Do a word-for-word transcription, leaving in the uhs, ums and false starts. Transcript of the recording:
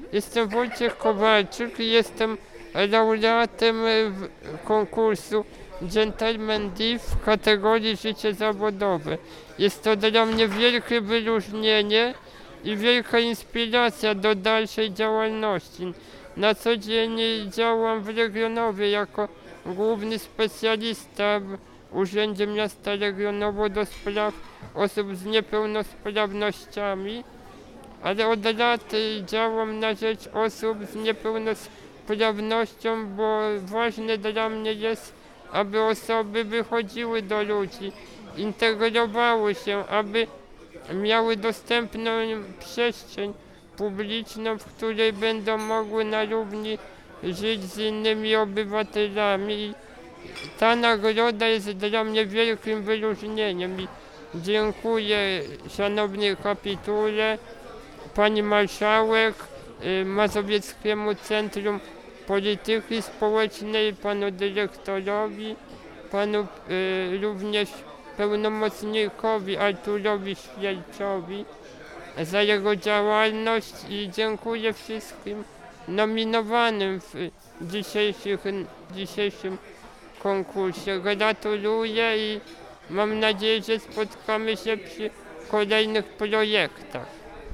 Jestem Wojciech Kowalczyk i jestem laureatem e, w- konkursu Gentleman Div w kategorii życie zawodowe. Jest to dla mnie wielkie wyróżnienie i wielka inspiracja do dalszej działalności. Na co dzień działam w Legionowie jako główny specjalista w Urzędzie Miasta Legionowo do spraw osób z niepełnosprawnościami, ale od lat y, działam na rzecz osób z niepełnosprawnością, bo ważne dla mnie jest, aby osoby wychodziły do ludzi, integrowały się, aby miały dostępną przestrzeń publiczną, w której będą mogły na równi żyć z innymi obywatelami. Ta nagroda jest dla mnie wielkim wyróżnieniem i dziękuję szanownej kapitule, pani marszałek, y, Mazowieckiemu Centrum Polityki Społecznej, panu dyrektorowi, panu y, również pełnomocnikowi Arturowi Świerczowi za jego działalność i dziękuję wszystkim nominowanym w dzisiejszych, dzisiejszym konkursie. Gratuluję i mam nadzieję, że spotkamy się przy kolejnych projektach.